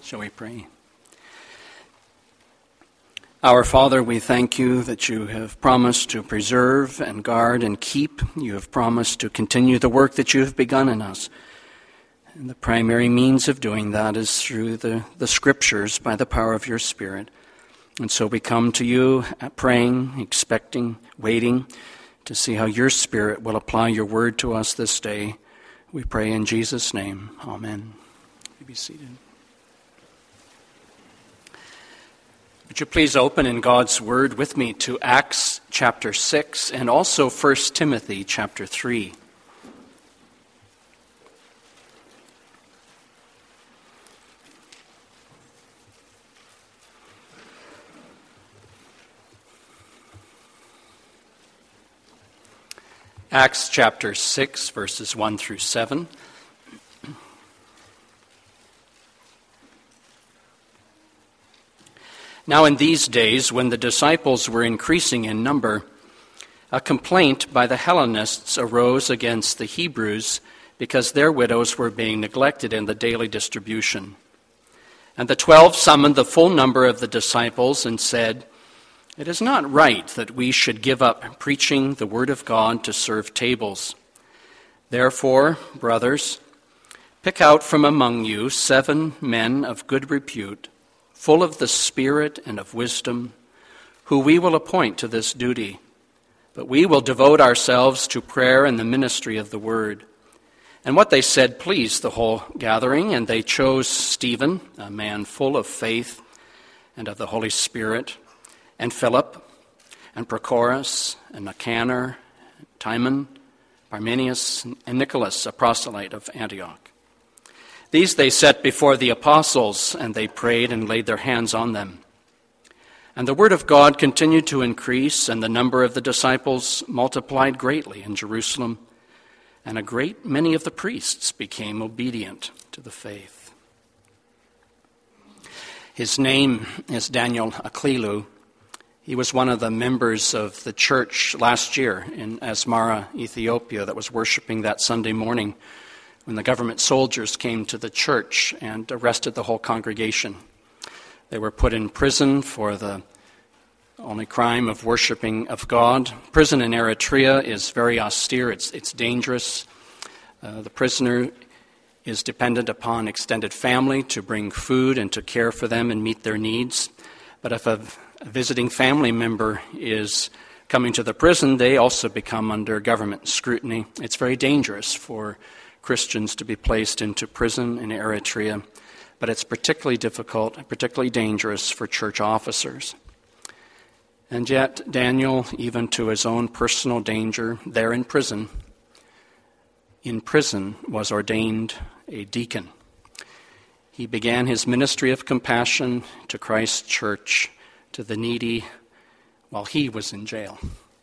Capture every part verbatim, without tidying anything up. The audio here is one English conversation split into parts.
Shall we pray? Our Father, we thank you that you have promised to preserve and guard and keep. You have promised to continue the work that you have begun in us. And the primary means of doing that is through the, the Scriptures by the power of your Spirit. And so we come to you praying, expecting, waiting to see how your Spirit will apply your word to us this day. We pray in Jesus' name. Amen. You be seated. Would you please open in God's Word with me to Acts chapter six and also First Timothy chapter three. Acts chapter six, verses one through seven. Now in these days, when the disciples were increasing in number, a complaint by the Hellenists arose against the Hebrews because their widows were being neglected in the daily distribution. And the twelve summoned the full number of the disciples and said, "It is not right that we should give up preaching the word of God to serve tables. Therefore, brothers, pick out from among you seven men of good repute, full of the Spirit and of wisdom, who we will appoint to this duty. But we will devote ourselves to prayer and the ministry of the word." And what they said pleased the whole gathering, and they chose Stephen, a man full of faith and of the Holy Spirit, and Philip, and Prochorus, and Nicanor, Timon, Parmenius, and Nicholas, a proselyte of Antioch. These they set before the apostles, and they prayed and laid their hands on them. And the word of God continued to increase, and the number of the disciples multiplied greatly in Jerusalem, and a great many of the priests became obedient to the faith. His name is Daniel Aklilu. He was one of the members of the church last year in Asmara, Ethiopia, that was worshiping that Sunday morning when the government soldiers came to the church and arrested the whole congregation. They were put in prison for the only crime of worshiping of God. Prison in Eritrea is very austere. It's, it's dangerous. Uh, the prisoner is dependent upon extended family to bring food and to care for them and meet their needs. But if a, a visiting family member is coming to the prison, they also become under government scrutiny. It's very dangerous for Christians to be placed into prison in Eritrea, but it's particularly difficult and particularly dangerous for church officers. And yet, Daniel, even to his own personal danger, there in prison, in prison was ordained a deacon. He began his ministry of compassion to Christ's church, to the needy, while he was in jail.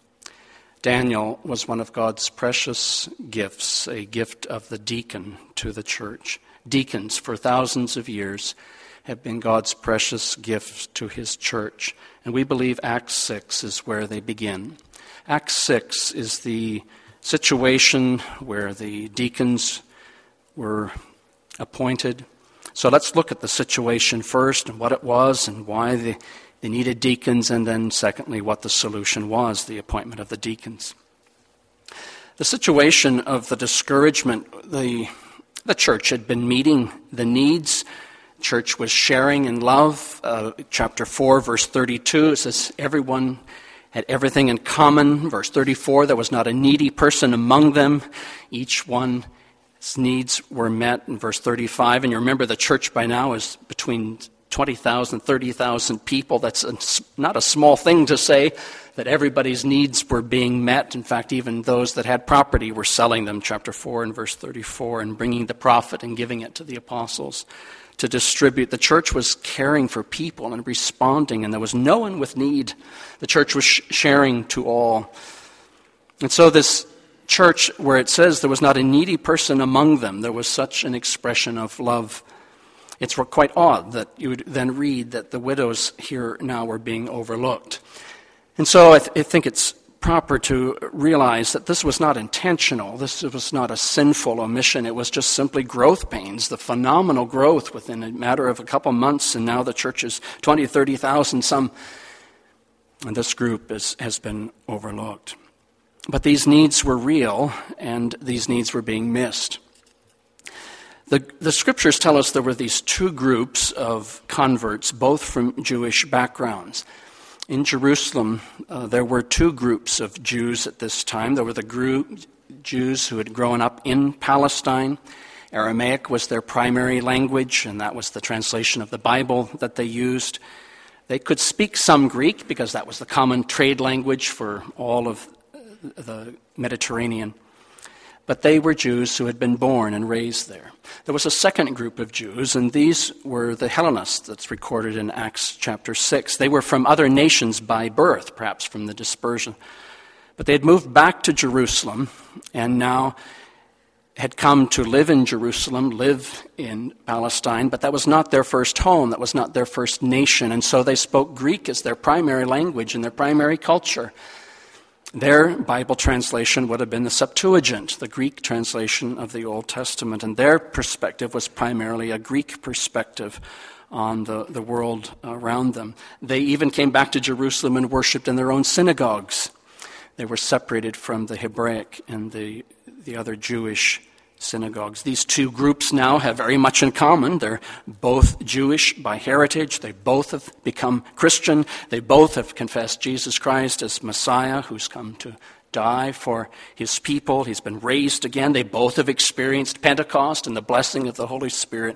Daniel was one of God's precious gifts, a gift of the deacon to the church. Deacons for thousands of years have been God's precious gift to his church. And we believe Acts six is where they begin. Acts six is the situation where the deacons were appointed. So let's look at the situation first and what it was and why the They needed deacons, and then secondly, what the solution was, the appointment of the deacons. The situation of the discouragement, the, the church had been meeting the needs. The church was sharing in love. Uh, chapter four, verse thirty-two, it says, everyone had everything in common. Verse thirty-four, there was not a needy person among them. Each one's needs were met. In verse thirty-five, and you remember the church by now is between twenty thousand, thirty thousand people. That's a, not a small thing to say, that everybody's needs were being met. In fact, even those that had property were selling them, chapter four and verse thirty-four, and bringing the profit and giving it to the apostles to distribute. The church was caring for people and responding, and there was no one with need. The church was sh- sharing to all. And so this church, where it says there was not a needy person among them, there was such an expression of love. It's quite odd that you would then read that the widows here now were being overlooked. And so I, th- I think it's proper to realize that this was not intentional. This was not a sinful omission. It was just simply growth pains, the phenomenal growth within a matter of a couple months, and now the church is twenty, thirty thousand some, and this group is, has been overlooked. But these needs were real, and these needs were being missed. The, the scriptures tell us there were these two groups of converts, both from Jewish backgrounds. In Jerusalem, uh, there were two groups of Jews at this time. There were the group, Jews who had grown up in Palestine. Aramaic was their primary language, and that was the translation of the Bible that they used. They could speak some Greek because that was the common trade language for all of the Mediterranean. But they were Jews who had been born and raised there. There was a second group of Jews, and these were the Hellenists that's recorded in Acts chapter six. They were from other nations by birth, perhaps from the dispersion. But they had moved back to Jerusalem and now had come to live in Jerusalem, live in Palestine, but that was not their first home, that was not their first nation, and so they spoke Greek as their primary language and their primary culture. Their Bible translation would have been the Septuagint, the Greek translation of the Old Testament, and their perspective was primarily a Greek perspective on the, the world around them. They even came back to Jerusalem and worshipped in their own synagogues. They were separated from the Hebraic and the, the other Jewish synagogues. These two groups now have very much in common. They're both Jewish by heritage. They both have become Christian. They both have confessed Jesus Christ as Messiah who's come to die for his people. He's been raised again. They both have experienced Pentecost and the blessing of the Holy Spirit.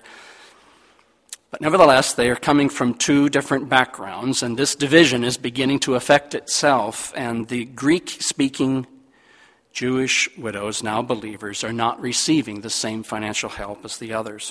But nevertheless, they are coming from two different backgrounds, and this division is beginning to affect itself, and the Greek-speaking Jewish widows, now believers, are not receiving the same financial help as the others.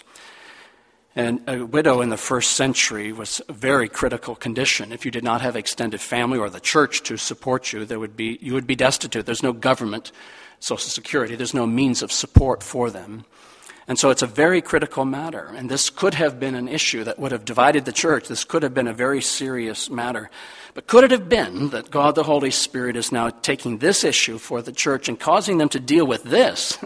And a widow in the first century was a very critical condition. If you did not have extended family or the church to support you, there would be you would be destitute. There's no government, Social Security. There's no means of support for them. And so it's a very critical matter. And this could have been an issue that would have divided the church. This could have been a very serious matter. But could it have been that God the Holy Spirit is now taking this issue for the church and causing them to deal with this?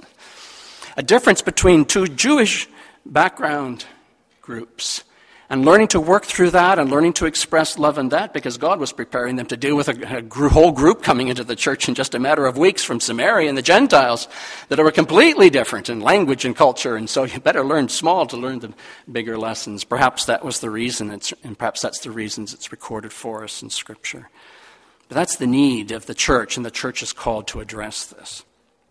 A difference between two Jewish background groups, and learning to work through that and learning to express love in that, because God was preparing them to deal with a, a gr- whole group coming into the church in just a matter of weeks from Samaria and the Gentiles that were completely different in language and culture, and so you better learn small to learn the bigger lessons. Perhaps that was the reason, it's, and perhaps that's the reasons it's recorded for us in Scripture. But that's the need of the church, and the church is called to address this.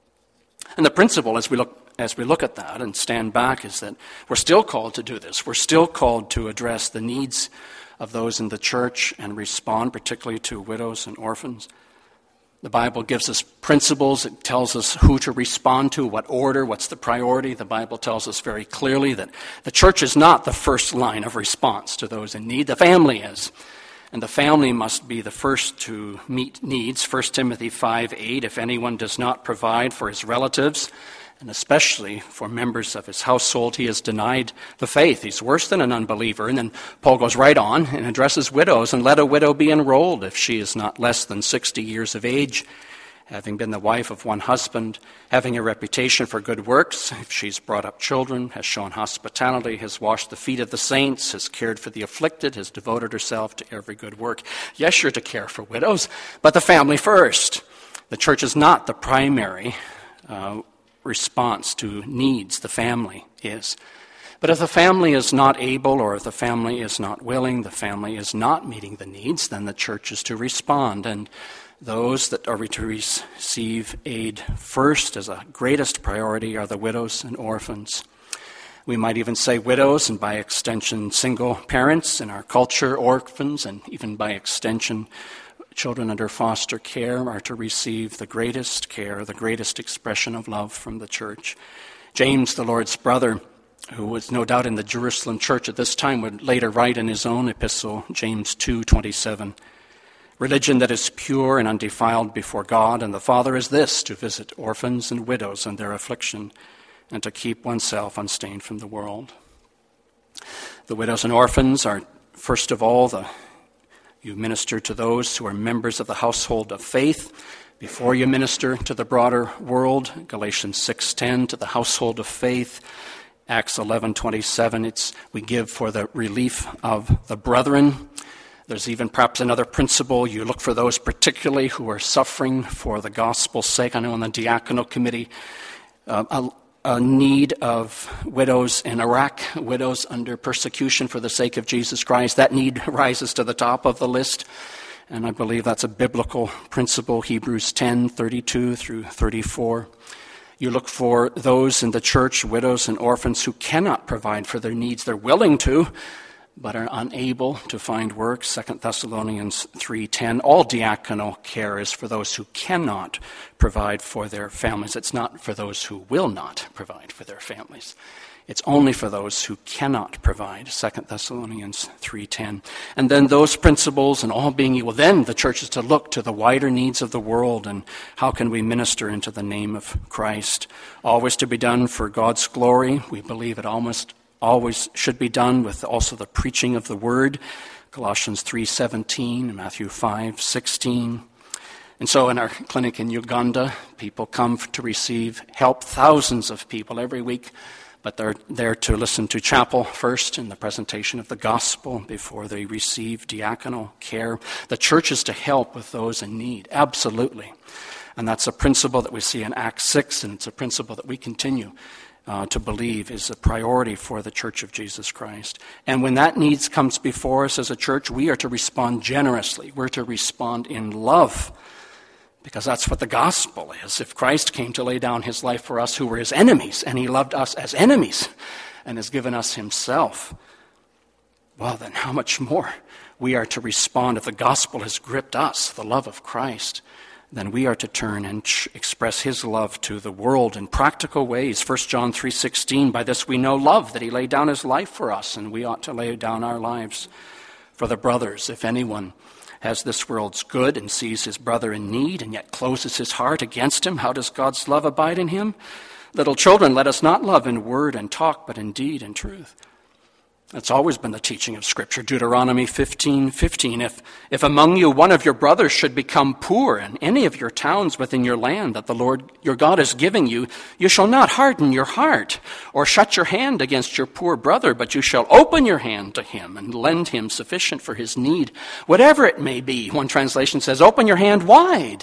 And the principle, as we look As we look at that and stand back, is that we're still called to do this. We're still called to address the needs of those in the church and respond particularly to widows and orphans. The Bible gives us principles. It tells us who to respond to, what order, what's the priority. The Bible tells us very clearly that the church is not the first line of response to those in need. The family is. And the family must be the first to meet needs. First Timothy five eight, if anyone does not provide for his relatives, and especially for members of his household, he has denied the faith. He's worse than an unbeliever. And then Paul goes right on and addresses widows. And let a widow be enrolled if she is not less than sixty years of age, having been the wife of one husband, having a reputation for good works, if she's brought up children, has shown hospitality, has washed the feet of the saints, has cared for the afflicted, has devoted herself to every good work. Yes, you're to care for widows, but the family first. The church is not the primary uh, response to needs. The family is. But if the family is not able, or if the family is not willing, the family is not meeting the needs, then the church is to respond. And those that are to receive aid first as a greatest priority are the widows and orphans. We might even say widows, and by extension single parents in our culture, orphans, and even by extension children under foster care are to receive the greatest care, the greatest expression of love from the church. James, the Lord's brother, who was no doubt in the Jerusalem church at this time, would later write in his own epistle, James two twenty-seven, religion that is pure and undefiled before God and the Father is this, to visit orphans and widows in their affliction, and to keep oneself unstained from the world. The widows and orphans are, first of all, the You minister to those who are members of the household of faith before you minister to the broader world. Galatians six ten, to the household of faith. Acts eleven twenty-seven, it's we give for the relief of the brethren. There's even perhaps another principle. You look for those particularly who are suffering for the gospel's sake. I know on the diaconal committee, uh, a, a need of widows in Iraq, widows under persecution for the sake of Jesus Christ. That need rises to the top of the list. And I believe that's a biblical principle, Hebrews ten thirty-two through thirty-four. You look for those in the church, widows and orphans, who cannot provide for their needs. They're willing to, but are unable to find work. Second Thessalonians three ten. All diaconal care is for those who cannot provide for their families. It's not for those who will not provide for their families. It's only for those who cannot provide. Second Thessalonians three ten. And then those principles and all being equal, then the church is to look to the wider needs of the world and how can we minister into the name of Christ. Always to be done for God's glory. We believe it almost always should be done with also the preaching of the word. Colossians three seventeen, Matthew five sixteen. And so in our clinic in Uganda, people come to receive help, thousands of people every week, but they're there to listen to chapel first and the presentation of the gospel before they receive diaconal care. The church is to help with those in need, absolutely. And that's a principle that we see in Acts six, and it's a principle that we continue uh, to believe is a priority for the Church of Jesus Christ. And when that needs comes before us as a church, we are to respond generously. We're to respond in love, because that's what the gospel is. If Christ came to lay down his life for us who were his enemies, and he loved us as enemies and has given us himself, well, then how much more we are to respond if the gospel has gripped us, the love of Christ, then we are to turn and express his love to the world in practical ways. First John three sixteen, by this we know love, that he laid down his life for us, and we ought to lay down our lives for the brothers. If anyone has this world's good and sees his brother in need and yet closes his heart against him, how does God's love abide in him? Little children, let us not love in word and talk, but in deed and truth. That's always been the teaching of Scripture. Deuteronomy fifteen fifteen. If, if among you one of your brothers should become poor in any of your towns within your land that the Lord your God is giving you, you shall not harden your heart or shut your hand against your poor brother, but you shall open your hand to him and lend him sufficient for his need, whatever it may be. One translation says, open your hand wide.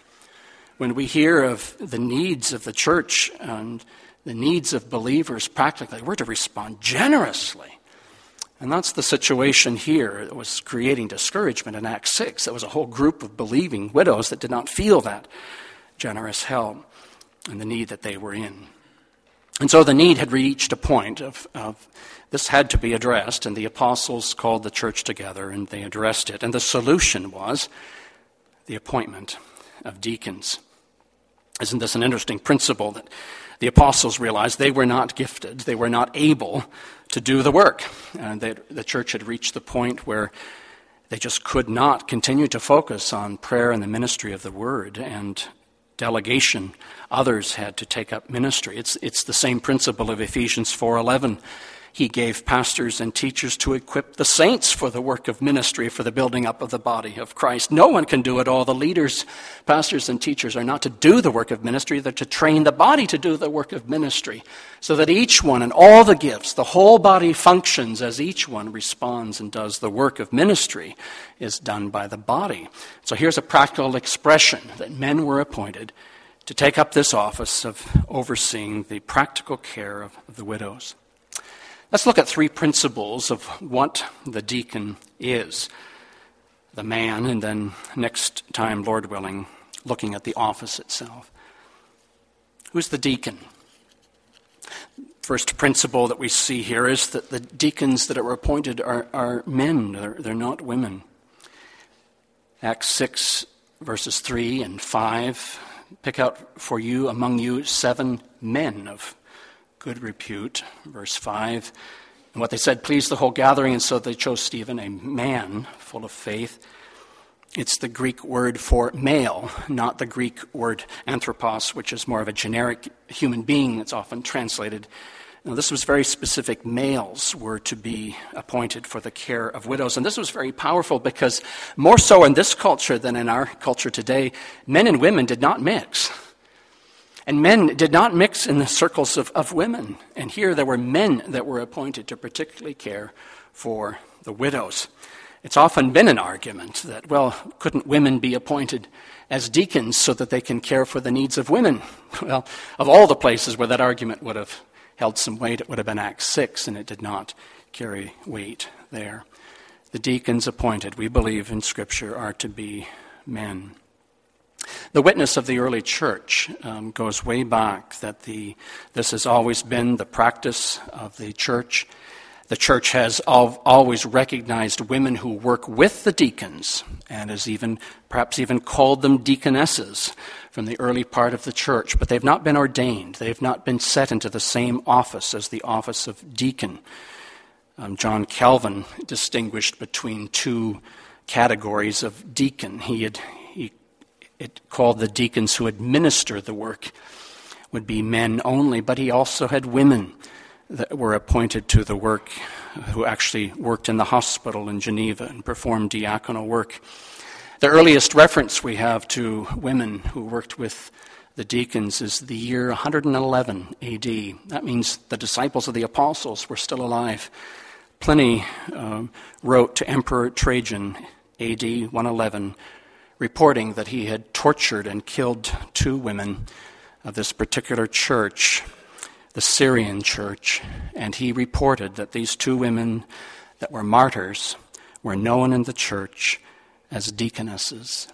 When we hear of the needs of the church and the needs of believers practically, we're to respond generously. And that's the situation here. It was creating discouragement in Acts six. There was a whole group of believing widows that did not feel that generous help and the need that they were in. And so the need had reached a point of, of this had to be addressed, and the apostles called the church together and they addressed it. And the solution was the appointment of deacons. Isn't this an interesting principle that the apostles realized they were not gifted, they were not able to do the work. And they, the church had reached the point where they just could not continue to focus on prayer and the ministry of the word and delegation. Others had to take up ministry. It's, it's the same principle of Ephesians four eleven. He gave pastors and teachers to equip the saints for the work of ministry, for the building up of the body of Christ. No one can do it all. The leaders, pastors and teachers are not to do the work of ministry. They're to train the body to do the work of ministry so that each one and all the gifts, the whole body functions as each one responds and does the work of ministry is done by the body. So here's a practical expression that men were appointed to take up this office of overseeing the practical care of, of the widows. Let's look at three principles of what the deacon is, the man, and then next time, Lord willing, looking at the office itself. Who's the deacon? First principle that we see here is that the deacons that are appointed are, are men, they're, they're not women. Acts six, verses three and five, pick out for you, among you, seven men of good repute, verse five. And what they said pleased the whole gathering, and so they chose Stephen, a man full of faith. It's the Greek word for male, not the Greek word anthropos, which is more of a generic human being that's often translated Now, this was very specific. Males were to be appointed for the care of widows. And this was very powerful because more so in this culture than in our culture today, men and women did not mix. And men did not mix in the circles of, of women. And here there were men that were appointed to particularly care for the widows. It's often been an argument that, well, couldn't women be appointed as deacons so that they can care for the needs of women? Well, of all the places where that argument would have held some weight, it would have been Acts six, and it did not carry weight there. The deacons appointed, we believe in Scripture, are to be men. The witness of the early church um, goes way back, that the this has always been the practice of the church. The church has al- always recognized women who work with the deacons, and has even perhaps even called them deaconesses from the early part of the church, but they've not been ordained. They've not been set into the same office as the office of deacon. Um, John Calvin distinguished between two categories of deacon. He had he it called the deacons who administer the work would be men only, but he also had women that were appointed to the work, who actually worked in the hospital in Geneva and performed diaconal work. The earliest reference we have to women who worked with the deacons is the year one hundred eleven A D. That means the disciples of the apostles were still alive. Pliny uh, wrote to Emperor Trajan, A D one eleven, reporting that he had tortured and killed two women of this particular church, the Syrian church, and he reported that these two women that were martyrs were known in the church as deaconesses.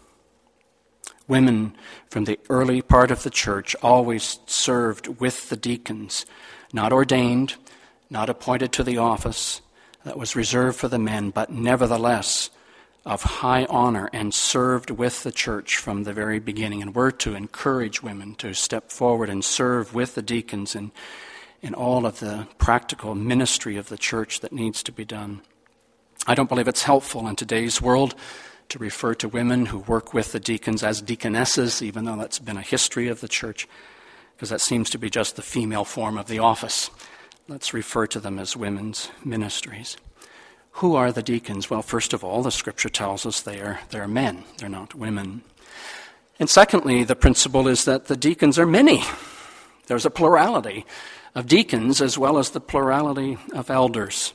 Women from the early part of the church always served with the deacons, not ordained, not appointed to the office that was reserved for the men, but nevertheless of high honor, and served with the church from the very beginning. And we're to encourage women to step forward and serve with the deacons in, in all of the practical ministry of the church that needs to be done. I don't believe it's helpful in today's world to refer to women who work with the deacons as deaconesses, even though that's been a history of the church, because that seems to be just the female form of the office. Let's refer to them as women's ministries. Who are the deacons? Well, first of all, the Scripture tells us they are, they are men. They're not women. And secondly, the principle is that the deacons are many. There's a plurality of deacons as well as the plurality of elders.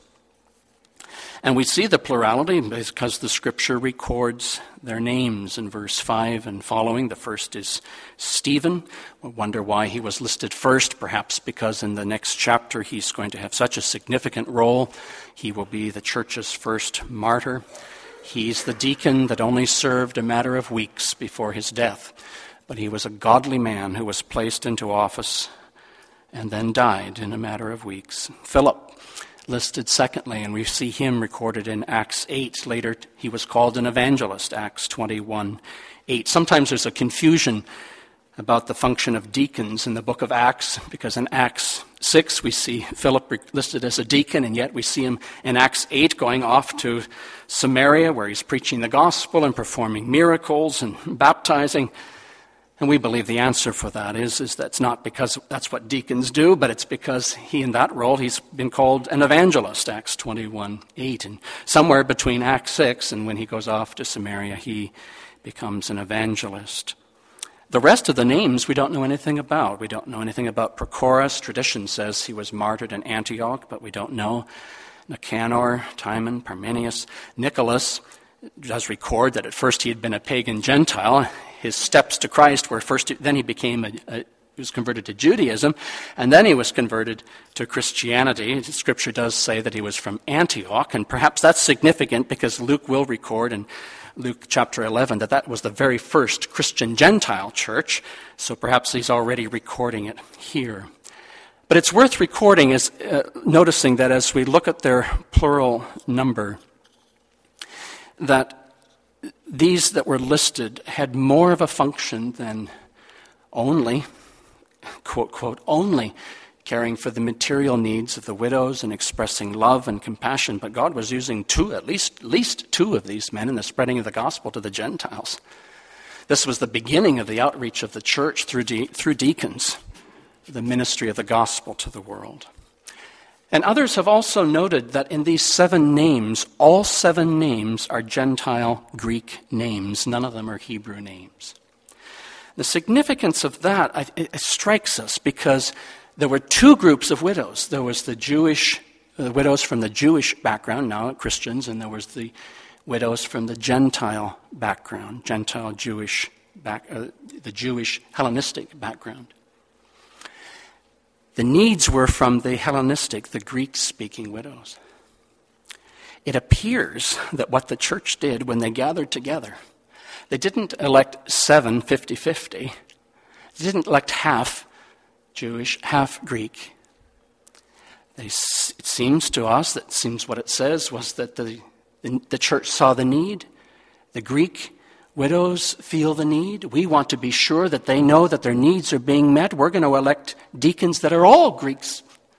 And we see the plurality because the Scripture records their names in verse five and following. The first is Stephen. We wonder why he was listed first, perhaps because in the next chapter he's going to have such a significant role. He will be the church's first martyr. He's the deacon that only served a matter of weeks before his death, but he was a godly man who was placed into office and then died in a matter of weeks. Philip, listed secondly, and we see him recorded in Acts eight. Later, he was called an evangelist, Acts twenty-one eight. Sometimes there's a confusion about the function of deacons in the book of Acts, because in Acts six we see Philip listed as a deacon, and yet we see him in Acts eight going off to Samaria, where he's preaching the gospel and performing miracles and baptizing. And we believe the answer for that is, is that's not because that's what deacons do, but it's because he, in that role, he's been called an evangelist, Acts twenty-one eight. And somewhere between Acts six and when he goes off to Samaria, he becomes an evangelist. The rest of the names we don't know anything about. We don't know anything about Prochorus. Tradition says he was martyred in Antioch, but we don't know. Nicanor, Timon, Parmenius, Nicholas does record that at first he had been a pagan Gentile. His steps to Christ were first, then he became a, a he was converted to Judaism, and then he was converted to Christianity. Scripture does say that he was from Antioch, and perhaps that's significant because Luke will record in Luke chapter eleven that that was the very first Christian Gentile church, so perhaps he's already recording it here. But it's worth recording, is uh, noticing that as we look at their plural number, that these that were listed had more of a function than only, quote, quote, only caring for the material needs of the widows and expressing love and compassion. But God was using two, at least, at least two of these men in the spreading of the gospel to the Gentiles. This was the beginning of the outreach of the church through de- through deacons. the ministry of the gospel to the world. And others have also noted that in these seven names, all seven names are Gentile Greek names. None of them are Hebrew names. The significance of that it strikes us because there were two groups of widows. There was the Jewish the widows from the Jewish background, now Christians, and there was the widows from the Gentile background, Gentile Jewish back, uh, the Jewish Hellenistic background. The needs were from the Hellenistic, the Greek-speaking widows. It appears that what the church did when they gathered together, they didn't elect seven fifty-fifty. They didn't elect half Jewish, half Greek. They, it seems to us, that seems what it says, was that the, the, the church saw the need. The Greek widows feel the need. We want to be sure that they know that their needs are being met. We're going to elect deacons that are all Greeks.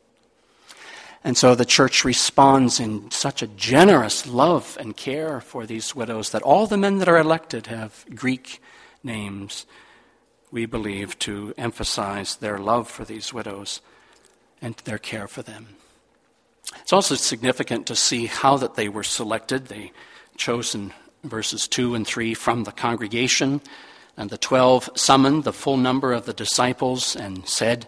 And so the church responds in such a generous love and care for these widows that all the men that are elected have Greek names, we believe, to emphasize their love for these widows and their care for them. It's also significant to see how that they were selected. They chosen verses two and three from the congregation, and the twelve summoned the full number of the disciples and said,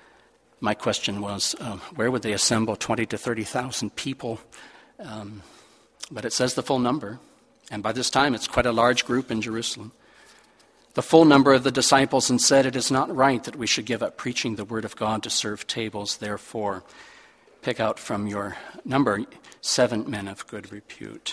my question was, uh, where would they assemble twenty to thirty thousand people? Um, but it says the full number, and by this time it's quite a large group in Jerusalem. The full number of the disciples and said, it is not right that we should give up preaching the word of God to serve tables. Therefore, pick out from your number seven men of good repute.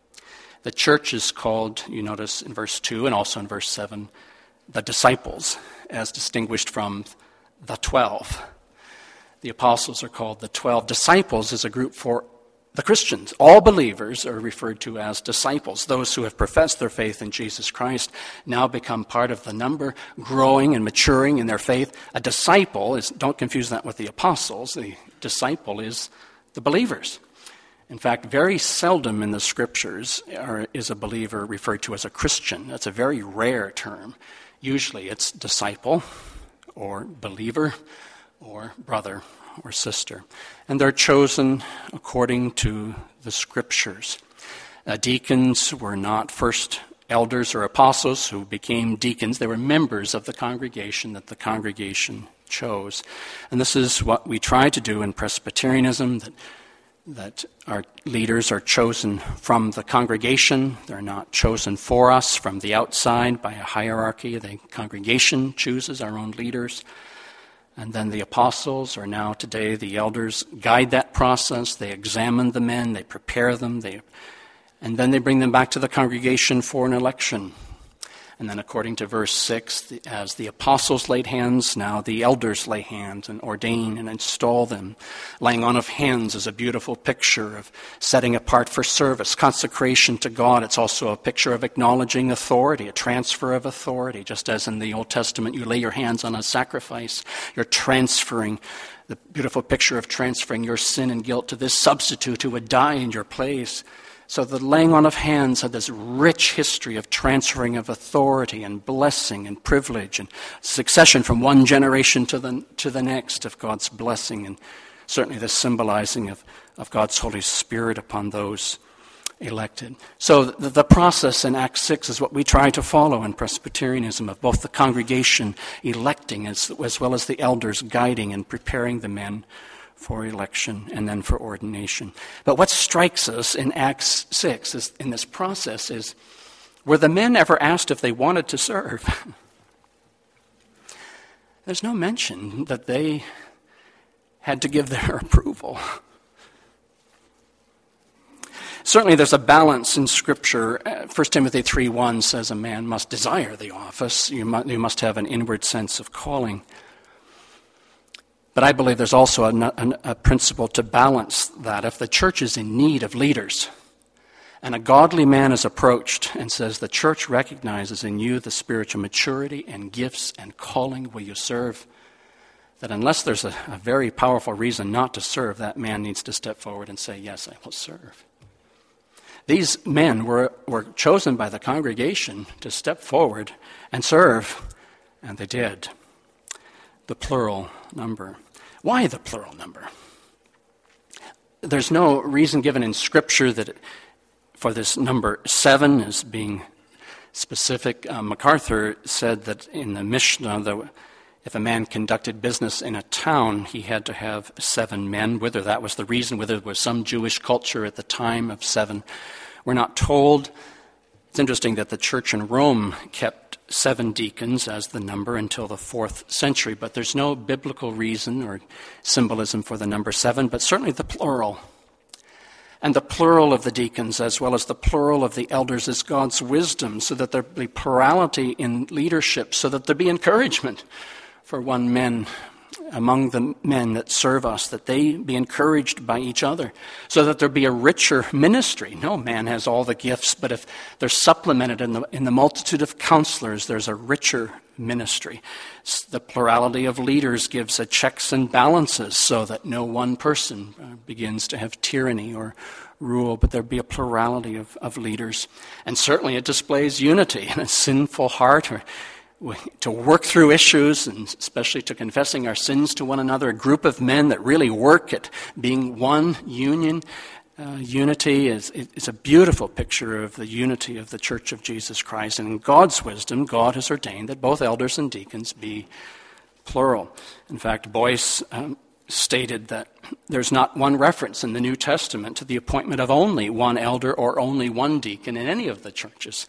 The church is called, you notice in verse two and also in verse seven, the disciples, as distinguished from the twelve. The apostles are called the twelve. Disciples is a group for the Christians. All believers are referred to as disciples. Those who have professed their faith in Jesus Christ now become part of the number, growing and maturing in their faith. A disciple is, don't confuse that with the apostles. The disciple is the believers. In fact, very seldom in the scriptures are, is a believer referred to as a Christian. That's a very rare term. Usually it's disciple or believer or brother or sister. And they're chosen according to the scriptures. Uh, deacons were not first elders or apostles who became deacons. They were members of the congregation that the congregation chose. And this is what we try to do in Presbyterianism, that that our leaders are chosen from the congregation. They're not chosen for us from the outside by a hierarchy. The congregation chooses our own leaders. And then the apostles, or now today the elders, guide that process. They examine the men, they prepare them, they, and then they bring them back to the congregation for an election. And then according to verse six, the, as the apostles laid hands, now the elders lay hands and ordain and install them. Laying on of hands is a beautiful picture of setting apart for service, consecration to God. It's also a picture of acknowledging authority, a transfer of authority. Just as in the Old Testament, you lay your hands on a sacrifice, you're transferring, the beautiful picture of transferring your sin and guilt to this substitute who would die in your place. So the laying on of hands had this rich history of transferring of authority and blessing and privilege and succession from one generation to the to the next of God's blessing, and certainly the symbolizing of, of God's Holy Spirit upon those elected. So the, the process in Acts six is what we try to follow in Presbyterianism, of both the congregation electing as, as well as the elders guiding and preparing the men for election and then for ordination. But what strikes us in Acts six is, in this process is, were the men ever asked if they wanted to serve? There's no mention that they had to give their approval. Certainly there's a balance in Scripture. First Timothy three one says a man must desire the office. You must, you must have an inward sense of calling. But I believe there's also a, a, a principle to balance that. If the church is in need of leaders, and a godly man is approached and says, the church recognizes in you the spiritual maturity and gifts and calling, will you serve? That unless there's a, a very powerful reason not to serve, that man needs to step forward and say, yes, I will serve. These men were, were chosen by the congregation to step forward and serve, and they did. the plural number. Why the plural number? There's no reason given in Scripture that it, for this number seven as being specific. Uh, MacArthur said that in the Mishnah, that if a man conducted business in a town, he had to have seven men. Whether that was the reason, whether there was some Jewish culture at the time of seven, we're not told. It's interesting that the church in Rome kept seven deacons as the number until the fourth century, but there's no biblical reason or symbolism for the number seven, but certainly the plural. And the plural of the deacons as well as the plural of the elders is God's wisdom, so that there be plurality in leadership, so that there be encouragement for one man among the men that serve us, that they be encouraged by each other, so that there be a richer ministry. No man has all the gifts, but if they're supplemented in the, in the multitude of counselors, there's a richer ministry. The plurality of leaders gives a checks and balances so that no one person uh, begins to have tyranny or rule, but there be a plurality of, of leaders. And certainly it displays unity in a sinful heart, or to work through issues, and especially to confessing our sins to one another, a group of men that really work at being one union. Uh, unity is, is a beautiful picture of the unity of the Church of Jesus Christ. And in God's wisdom, God has ordained that both elders and deacons be plural. In fact, Boyce um, stated that there's not one reference in the New Testament to the appointment of only one elder or only one deacon in any of the churches.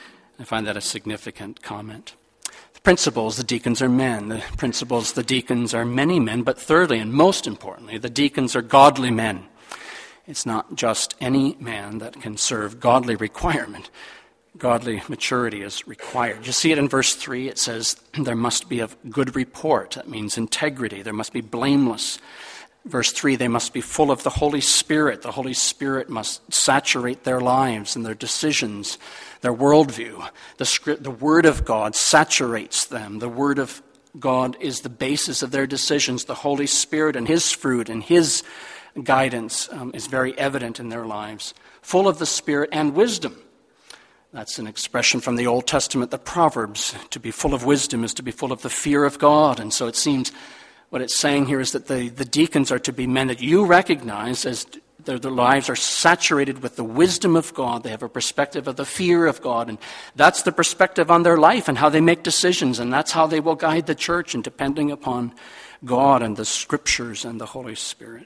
I find that a significant comment. Principles, the deacons are men. The principles, the deacons are many men. But thirdly, and most importantly, the deacons are godly men. It's not just any man that can serve. Godly requirement. Godly maturity is required. You see it in verse three. It says there must be of good report. That means integrity. There must be blameless. Verse three, they must be full of the Holy Spirit. The Holy Spirit must saturate their lives and their decisions, their worldview. The script, the Word of God saturates them. The Word of God is the basis of their decisions. The Holy Spirit and His fruit and His guidance um, is very evident in their lives. Full of the Spirit and wisdom. That's an expression from the Old Testament, the Proverbs. To be full of wisdom is to be full of the fear of God. And so it seems what it's saying here is that the, the deacons are to be men that you recognize as their, their lives are saturated with the wisdom of God. They have a perspective of the fear of God, and that's the perspective on their life and how they make decisions, and that's how they will guide the church, and depending upon God and the Scriptures and the Holy Spirit.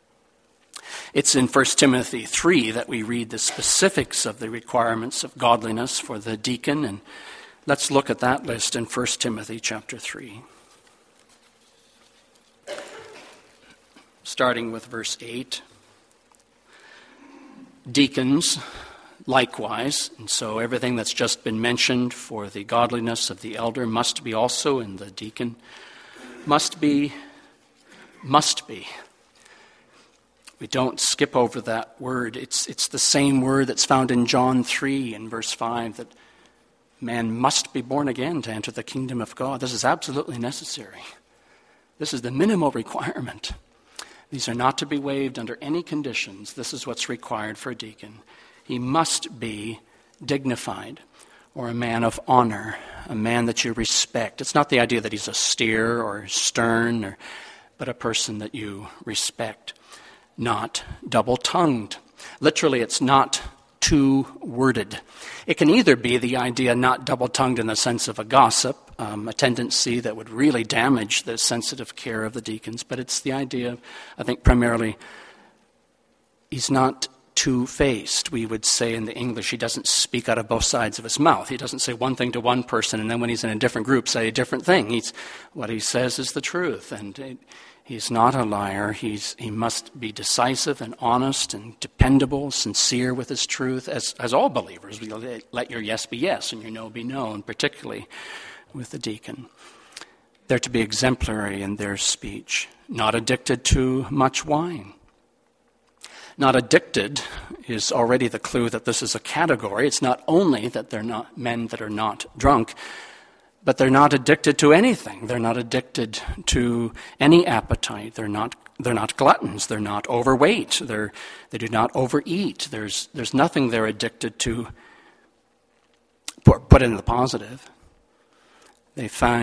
It's in First Timothy three that we read the specifics of the requirements of godliness for the deacon, and let's look at that list in First Timothy chapter three. Starting with verse eight. Deacons, likewise, and so everything that's just been mentioned for the godliness of the elder must be also in the deacon. Must be, must be. We don't skip over that word. It's, it's the same word that's found in John three in verse five, that man must be born again to enter the kingdom of God. This is absolutely necessary. This is the minimal requirement. These are not to be waived under any conditions. This is what's required for a deacon. He must be dignified, or a man of honor, a man that you respect. It's not the idea that he's austere or stern, or, but a person that you respect. Not double-tongued. Literally, it's not two-worded. It can either be the idea not double-tongued in the sense of a gossip, um, a tendency that would really damage the sensitive care of the deacons, but it's the idea, I think, primarily, he's not two-faced. We would say in the English, he doesn't speak out of both sides of his mouth. He doesn't say one thing to one person, and then when he's in a different group, say a different thing. He's, what he says is the truth, and it, he's not a liar. He's, he must be decisive and honest and dependable, sincere with his truth, as, as all believers. We let your yes be yes and your no be no, and particularly with the deacon. They're to be exemplary in their speech, not addicted to much wine. Not addicted is already the clue that this is a category. It's not only that they're not men that are not drunk, but they're not addicted to anything. They're not addicted to any appetite. They're not they're not gluttons. They're not overweight. They're they do not overeat. There's there's nothing they're addicted to. Put, put in the positive. They find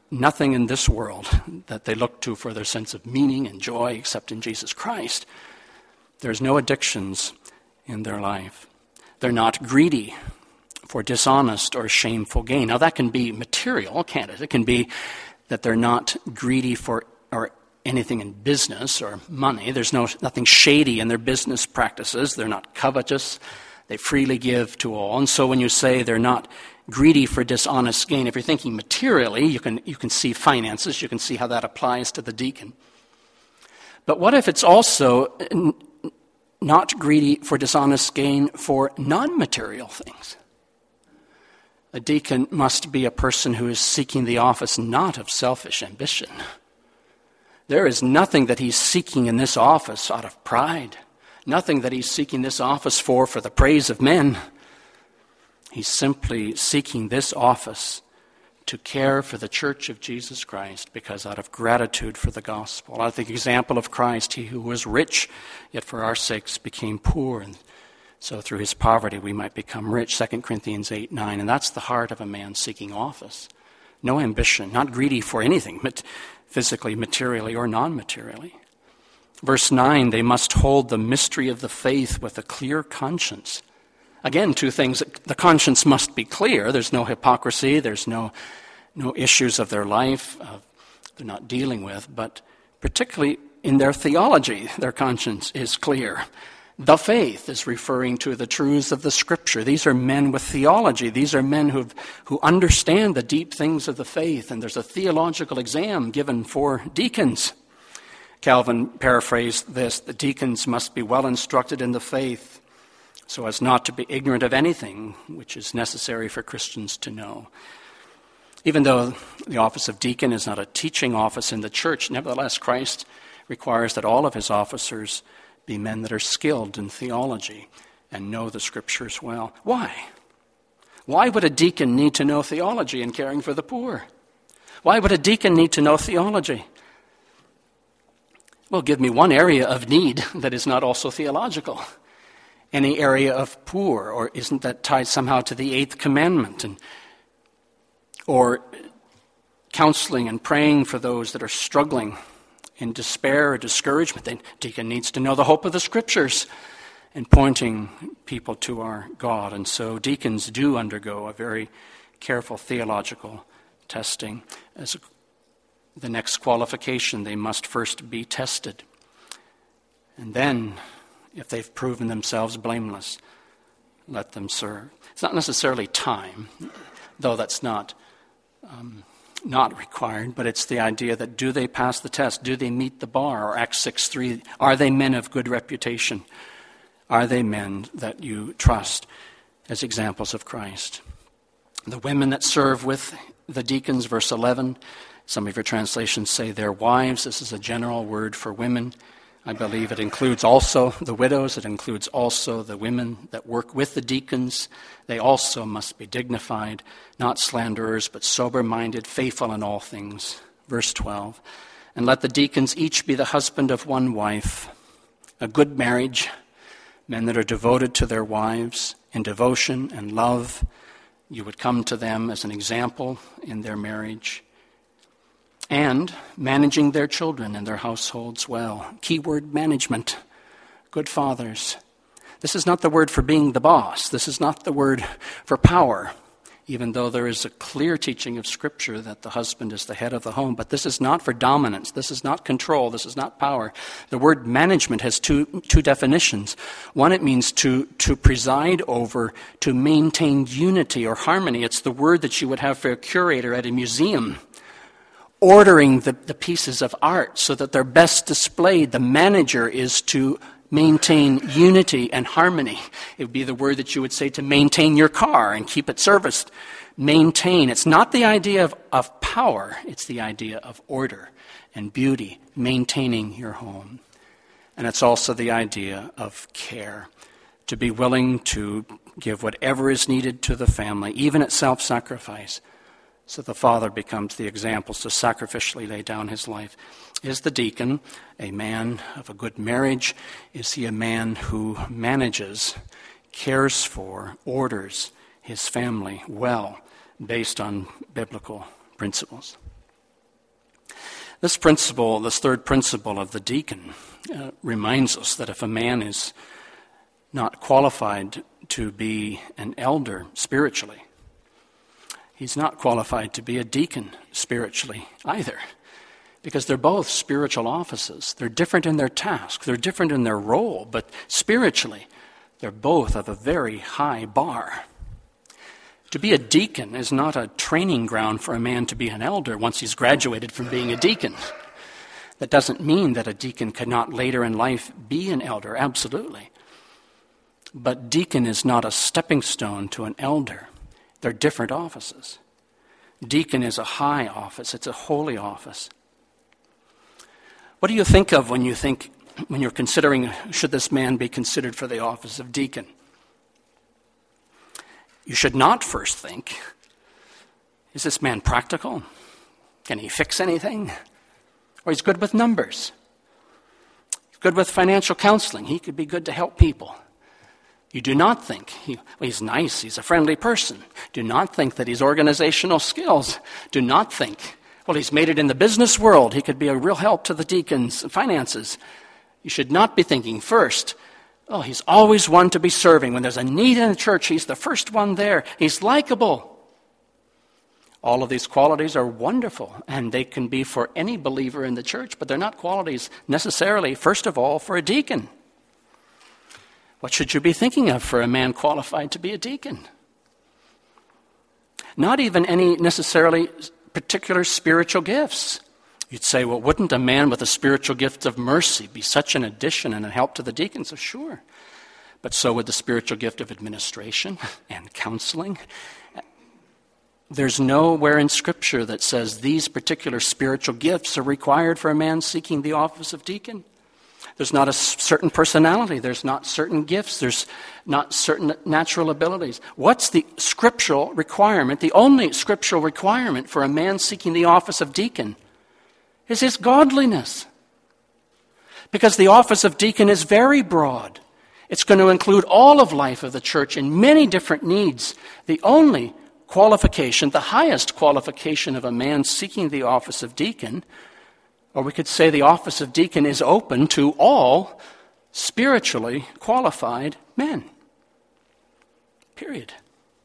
nothing in this world that they look to for their sense of meaning and joy except in Jesus Christ. There's no addictions in their life. They're not greedy for dishonest or shameful gain. Now that can be material, can't it? It can be that they're not greedy for or anything in business or money. There's no nothing shady in their business practices. They're not covetous. They freely give to all. And so when you say they're not greedy for dishonest gain, if you're thinking materially, you can you can see finances. You can see how that applies to the deacon. But what if it's also n- not greedy for dishonest gain for non-material things? A deacon must be a person who is seeking the office not of selfish ambition. There is nothing that he's seeking in this office out of pride. Nothing that he's seeking this office for for the praise of men. He's simply seeking this office to care for the church of Jesus Christ because out of gratitude for the gospel. Out of the example of Christ, he who was rich, yet for our sakes became poor, and so through his poverty we might become rich, Second Corinthians eight nine. And that's the heart of a man seeking office. No ambition, not greedy for anything, physically, materially, or non-materially. Verse nine, they must hold the mystery of the faith with a clear conscience. Again, two things. The conscience must be clear. There's no hypocrisy. There's no, no issues of their life uh, they're not dealing with. But particularly in their theology, their conscience is clear. The faith is referring to the truths of the Scripture. These are men with theology. These are men who who understand the deep things of the faith. And there's a theological exam given for deacons. Calvin paraphrased this: the deacons must be well instructed in the faith so as not to be ignorant of anything which is necessary for Christians to know. Even though the office of deacon is not a teaching office in the church, nevertheless, Christ requires that all of his officers be men that are skilled in theology and know the Scriptures well. Why? Why would a deacon need to know theology in caring for the poor? Why would a deacon need to know theology? Well, give me one area of need that is not also theological. Any area of poor, or isn't that tied somehow to the eighth commandment? And or counseling and praying for those that are struggling in despair or discouragement. The deacon needs to know the hope of the Scriptures and pointing people to our God. And so deacons do undergo a very careful theological testing. As a, the next qualification, they must first be tested. And then, if they've proven themselves blameless, let them serve. It's not necessarily time, though that's not um, not required, but it's the idea that do they pass the test? Do they meet the bar? Or Acts six three, are they men of good reputation? Are they men that you trust as examples of Christ? The women that serve with the deacons, verse eleven, some of your translations say their wives. This is a general word for women. I believe it includes also the widows. It includes also the women that work with the deacons. They also must be dignified, not slanderers, but sober-minded, faithful in all things. Verse twelve, and let the deacons each be the husband of one wife, a good marriage, men that are devoted to their wives in devotion and love. You would come to them as an example in their marriage. And managing their children and their households well. Keyword management. Good fathers. This is not the word for being the boss. This is not the word for power, even though there is a clear teaching of Scripture that the husband is the head of the home. But this is not for dominance. This is not control. This is not power. The word management has two two definitions. One, it means to, to preside over, to maintain unity or harmony. It's the word that you would have for a curator at a museum. Ordering the, the pieces of art so that they're best displayed. The manager is to maintain unity and harmony. It would be the word that you would say to maintain your car and keep it serviced. Maintain. It's not the idea of, of power. It's the idea of order and beauty, maintaining your home. And it's also the idea of care, to be willing to give whatever is needed to the family, even at self-sacrifice. So the father becomes the example to sacrificially lay down his life. Is the deacon a man of a good marriage? Is he a man who manages, cares for, orders his family well, based on biblical principles? This principle, this third principle of the deacon, uh, reminds us that if a man is not qualified to be an elder spiritually, he's not qualified to be a deacon spiritually either, because they're both spiritual offices. They're different in their task, they're different in their role, but spiritually, they're both of a very high bar. To be a deacon is not a training ground for a man to be an elder once he's graduated from being a deacon. That doesn't mean that a deacon cannot later in life be an elder, absolutely. But deacon is not a stepping stone to an elder. They're different offices. Deacon is a high office. It's a holy office. What do you think of when you think, when you're considering, should this man be considered for the office of deacon? You should not first think, is this man practical? Can he fix anything? Or he's good with numbers. He's good with financial counseling. He could be good to help people. You do not think, he, well, he's nice, he's a friendly person. Do not think that he's organizational skills. Do not think, well, he's made it in the business world. He could be a real help to the deacons' finances. You should not be thinking first, oh, he's always one to be serving. When there's a need in the church, he's the first one there. He's likable. All of these qualities are wonderful, and they can be for any believer in the church, but they're not qualities necessarily, first of all, for a deacon. What should you be thinking of for a man qualified to be a deacon? Not even any necessarily particular spiritual gifts. You'd say, well, wouldn't a man with a spiritual gift of mercy be such an addition and a help to the deacons? So sure. But so would the spiritual gift of administration and counseling. There's nowhere in Scripture that says these particular spiritual gifts are required for a man seeking the office of deacon. There's not a certain personality. There's not certain gifts. There's not certain natural abilities. What's the scriptural requirement? The only scriptural requirement for a man seeking the office of deacon is his godliness. Because the office of deacon is very broad. It's going to include all of life of the church in many different needs. The only qualification, the highest qualification of a man seeking the office of deacon, or we could say the office of deacon is open to all spiritually qualified men. Period.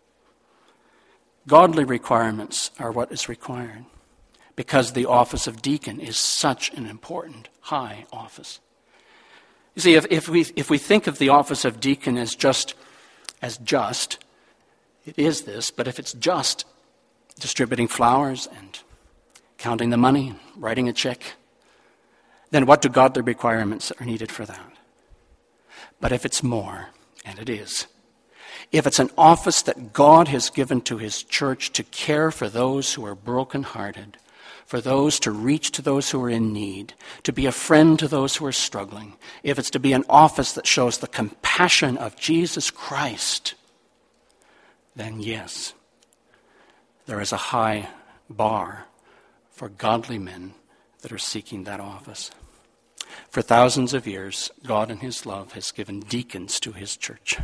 Godly requirements are what is required, because the office of deacon is such an important high office. You see, if, if we if we think of the office of deacon as just as just, it is this, but if it's just distributing flowers and counting the money, writing a check, then what do godly requirements are needed for that? But if it's more, and it is, if it's an office that God has given to his church to care for those who are brokenhearted, for those to reach to those who are in need, to be a friend to those who are struggling, if it's to be an office that shows the compassion of Jesus Christ, then yes, there is a high bar for godly men that are seeking that office. For thousands of years, God in his love has given deacons to his church.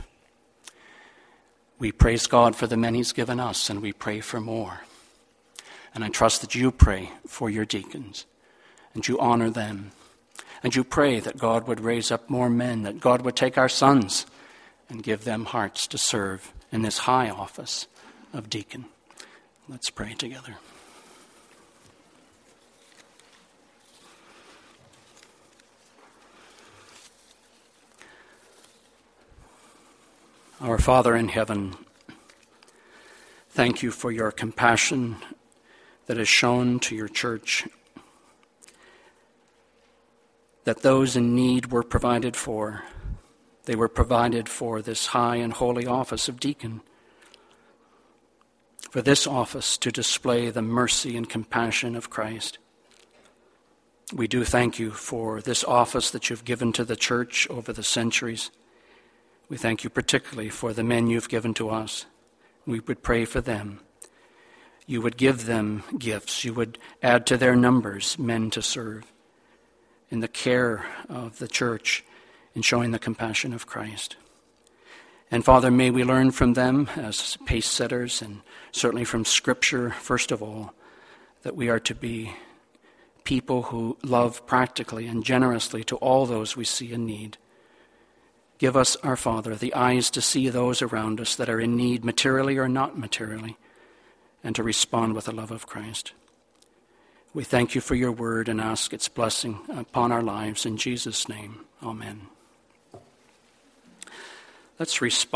We praise God for the men he's given us, and we pray for more. And I trust that you pray for your deacons, and you honor them, and you pray that God would raise up more men, that God would take our sons and give them hearts to serve in this high office of deacon. Let's pray together. Our Father in heaven, thank you for your compassion that is shown to your church, that those in need were provided for. They were provided for this high and holy office of deacon, for this office to display the mercy and compassion of Christ. We do thank you for this office that you've given to the church over the centuries. We thank you particularly for the men you've given to us. We would pray for them. You would give them gifts. You would add to their numbers men to serve in the care of the church, in showing the compassion of Christ. And Father, may we learn from them as pace setters, and certainly from Scripture, first of all, that we are to be people who love practically and generously to all those we see in need. Give us, our Father, the eyes to see those around us that are in need, materially or not materially, and to respond with the love of Christ. We thank you for your word and ask its blessing upon our lives. In Jesus' name, amen. Let's respond.